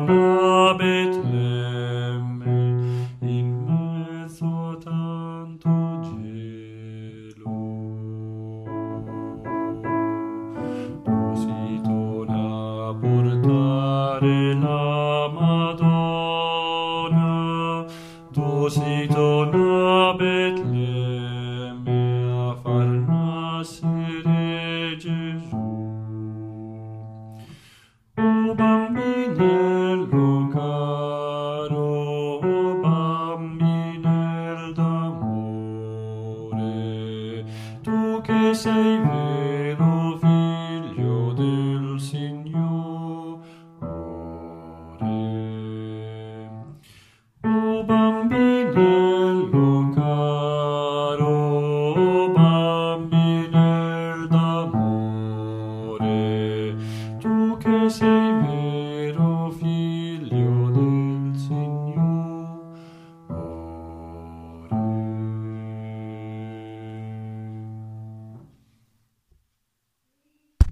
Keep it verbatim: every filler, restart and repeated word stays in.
a Betlemme in mezzo a tanto gelo. Si torna a portare la Madonna, tu si torna a Betlemme a far nascere Gesù. O bambinello caro, o bambinel d'amore, tu che sei vero figlio del Signore. O bambinello caro, o bambinel d'amore, tu che sei